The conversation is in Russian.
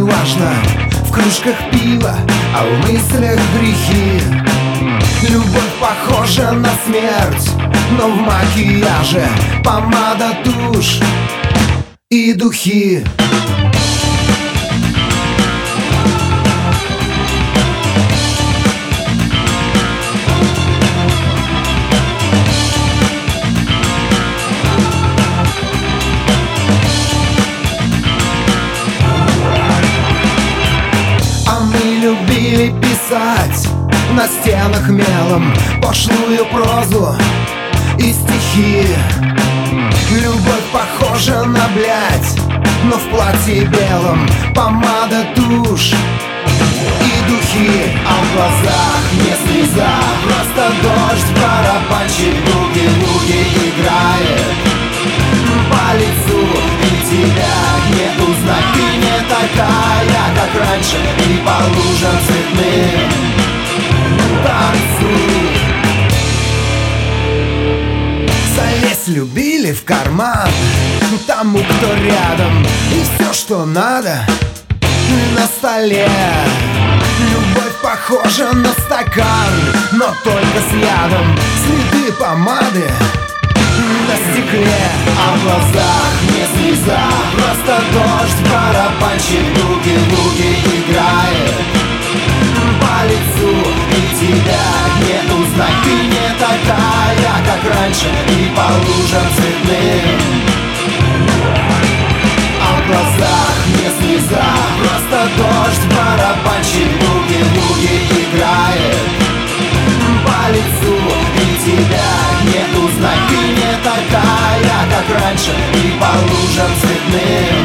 важно, в кружках пива, а в мыслях грехи. Любовь похожа на смерть, но в макияже помада, тушь и духи. Любили писать на стенах мелом пошлую прозу и стихи. Любовь похожа на блядь, но в платье белом помада, тушь и духи. А в глазах не слеза, просто дождь, барабанщик буги-вуги играет по лицу, и тебя не узнать. Ты не такая, как раньше, и по лужам цветным танцуй. Залезть любили в карман тому, кто рядом, и все, что надо, на столе. Любовь похожа на стакан, но только с ядом. Следы помады на стекле, а в глазах не слеза, просто дождь, барабанщик буги-вуги играет по лицу, и тебя не узнать. Ты не такая, как раньше, и по лужам цветным. А в глазах не слеза, просто дождь, барабанщик буги-вуги играет по лицу, и тебя не узнать. Ты не такая, как раньше, и по лужам цветным.